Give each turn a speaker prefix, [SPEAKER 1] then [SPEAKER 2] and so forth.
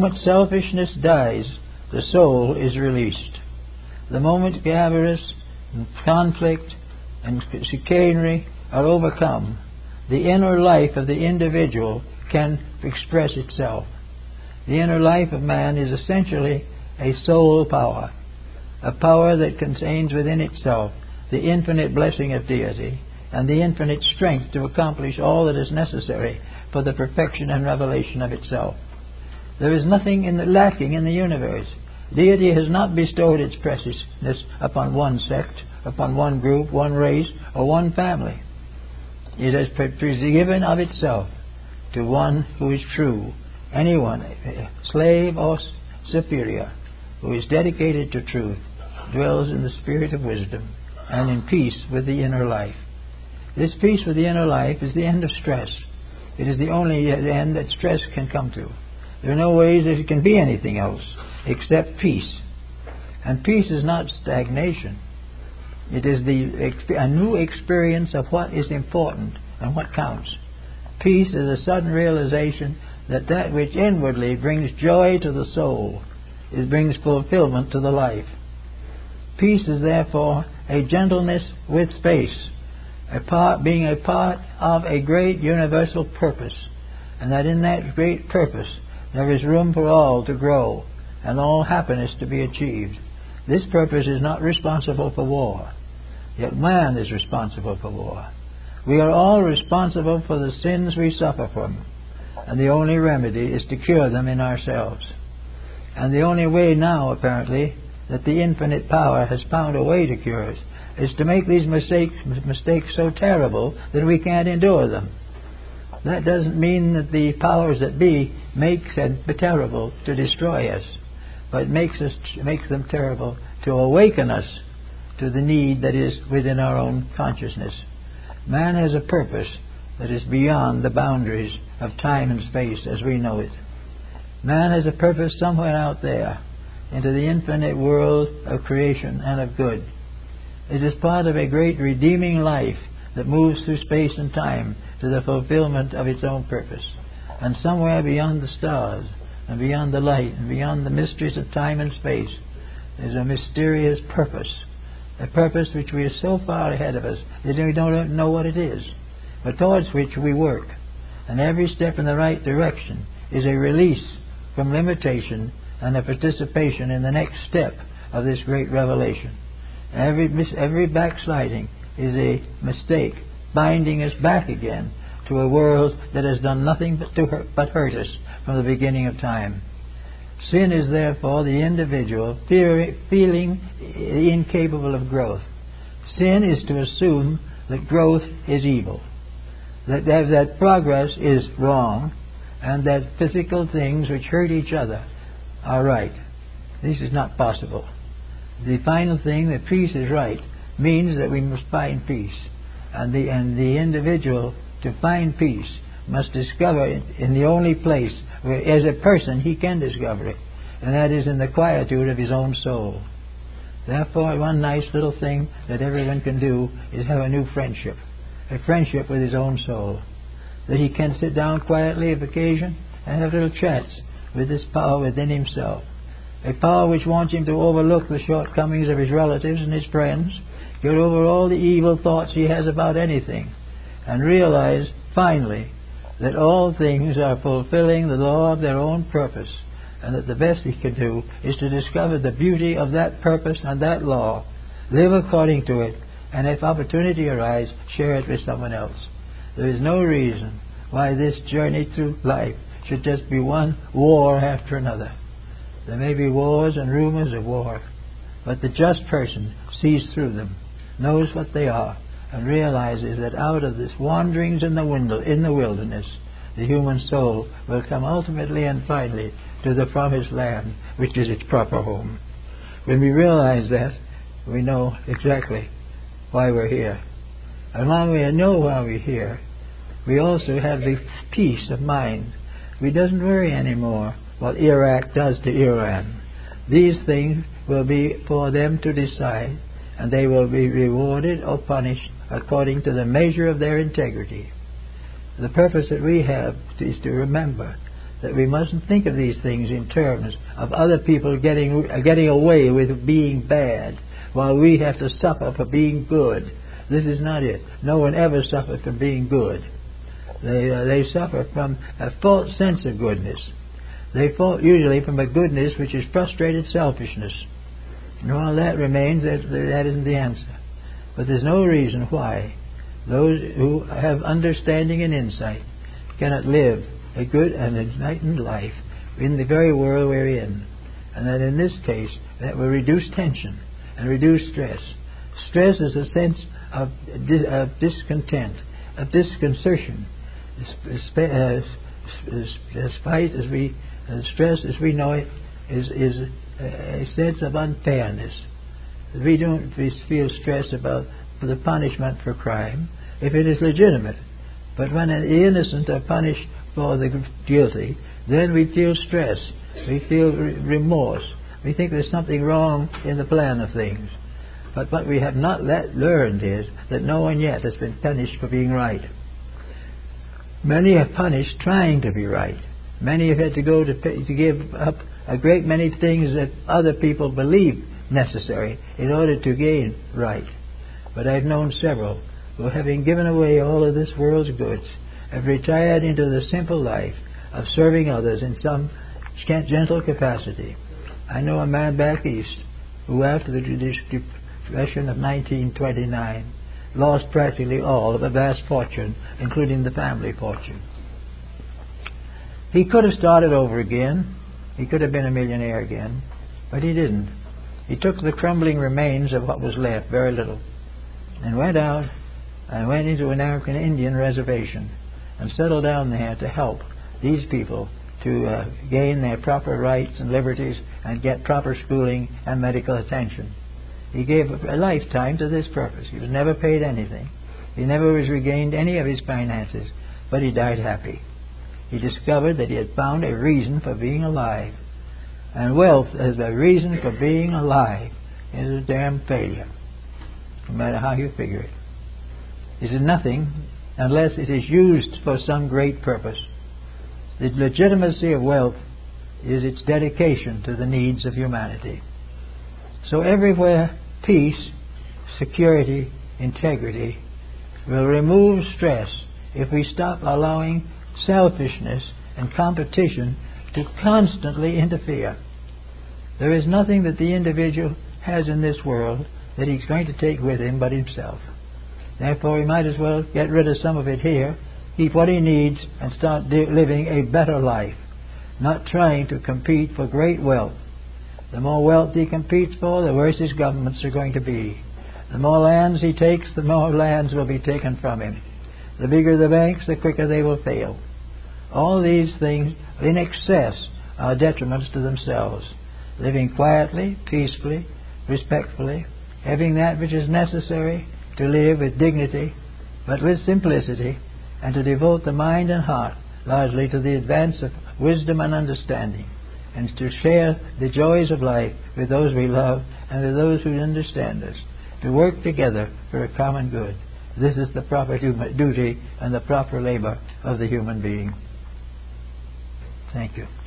[SPEAKER 1] moment selfishness dies, the soul is released. The moment avarice and conflict and chicanery are overcome, the inner life of the individual can express itself. The inner life of man is essentially a soul power, a power that contains within itself the infinite blessing of deity and the infinite strength to accomplish all that is necessary for the perfection and revelation of itself. There is nothing lacking in the universe. Deity has not bestowed its preciousness upon one sect, upon one group, one race, or one family. It has given of itself to one who is true, anyone, slave or superior, who is dedicated to truth, dwells in the spirit of wisdom and in peace with the inner life. This peace with the inner life is the end of stress. It is the only end that stress can come to. There are no ways that it can be anything else except peace. And peace is not stagnation. It is a new experience of what is important and what counts. Peace is a sudden realization that that which inwardly brings joy to the soul, it brings fulfillment to the life. Peace is therefore a gentleness with space, being a part of a great universal purpose, and that in that great purpose there is room for all to grow and all happiness to be achieved. This purpose is not responsible for war, yet man is responsible for war. We are all responsible for the sins we suffer from, and the only remedy is to cure them in ourselves. And the only way now, apparently, that the infinite power has found a way to cure us is to make these mistakes so terrible that we can't endure them. That doesn't mean that the powers that be makes them terrible to destroy us, but makes them terrible to awaken us to the need that is within our own consciousness. Man has a purpose that is beyond the boundaries of time and space as we know it. Man has a purpose somewhere out there into the infinite world of creation and of good. It is part of a great redeeming life that moves through space and time to the fulfillment of its own purpose. And somewhere beyond the stars and beyond the light and beyond the mysteries of time and space is a mysterious purpose, a purpose which we are so far ahead of us that we don't know what it is, but towards which we work. And every step in the right direction is a release from limitation and a participation in the next step of this great revelation. Every backsliding is a mistake, binding us back again to a world that has done nothing but hurt us from the beginning of time. Sin is therefore the individual feeling incapable of growth. Sin is to assume that growth is evil, that progress is wrong, and that physical things which hurt each other are right. This is not possible. The final thing, that peace is right, means that we must find peace. And the individual, to find peace, must discover it in the only place where, as a person, he can discover it, and that is in the quietude of his own soul. Therefore, one nice little thing that everyone can do is have a new friendship, a friendship with his own soul, that he can sit down quietly of occasion and have little chats with this power within himself, a power which wants him to overlook the shortcomings of his relatives and his friends, get over all the evil thoughts he has about anything, and realize, finally, that all things are fulfilling the law of their own purpose, and that the best he can do is to discover the beauty of that purpose and that law, live according to it, and if opportunity arises, share it with someone else. There is no reason why this journey through life should just be one war after another. There may be wars and rumors of war, but the just person sees through them, knows what they are, and realizes that out of this wanderings in the wilderness, the human soul will come ultimately and finally to the promised land, which is its proper home. When we realize that, we know exactly why we're here. And when we know why we're here, we also have the peace of mind. We doesn't worry anymore what Iraq does to Iran. These things will be for them to decide, and they will be rewarded or punished according to the measure of their integrity. The purpose that we have is to remember that we mustn't think of these things in terms of other people getting away with being bad, while we have to suffer for being good. This is not it. No one ever suffered from being good. They suffer from a false sense of goodness. They fall usually from a goodness which is frustrated selfishness. And while that remains, that isn't the answer. But there's no reason why those who have understanding and insight cannot live a good and enlightened life in the very world we're in. And that in this case, that will reduce tension and reduce stress. Stress is a sense of discontent, of disconcertion. Stress as we know it is a sense of unfairness. We don't feel stress about the punishment for crime if it is legitimate. But when the innocent are punished for the guilty, then we feel stress. We feel remorse. We think there's something wrong in the plan of things. But what we have not learned is that no one yet has been punished for being right. Many are punished trying to be right. Many have had to give up a great many things that other people believe necessary in order to gain right. But I've known several who, having given away all of this world's goods, have retired into the simple life of serving others in some gentle capacity. I know a man back east who, after the Depression of 1929, lost practically all of a vast fortune, including the family fortune. He could have started over again. He could have been a millionaire again, but he didn't. He took the crumbling remains of what was left, very little, and went out and went into an African Indian reservation and settled down there to help these people to gain their proper rights and liberties and get proper schooling and medical attention. He gave a lifetime to this purpose. He was never paid anything. He never was regained any of his finances, but he died happy. He discovered that he had found a reason for being alive. And wealth as a reason for being alive is a damn failure, no matter how you figure it. It is nothing unless it is used for some great purpose. The legitimacy of wealth is its dedication to the needs of humanity. So everywhere peace, security, integrity will remove stress if we stop allowing selfishness and competition to constantly interfere. There is nothing that the individual has in this world that he's going to take with him but himself. Therefore, he might as well get rid of some of it here, keep what he needs, and start living a better life, not trying to compete for great wealth. The more wealth he competes for, the worse his governments are going to be. The more lands he takes, the more lands will be taken from him. The bigger the banks, the quicker they will fail. All these things in excess are detriments to themselves. Living quietly, peacefully, respectfully, having that which is necessary to live with dignity, but with simplicity, and to devote the mind and heart largely to the advance of wisdom and understanding, and to share the joys of life with those we love and with those who understand us, to work together for a common good. This is the proper duty and the proper labor of the human being. Thank you.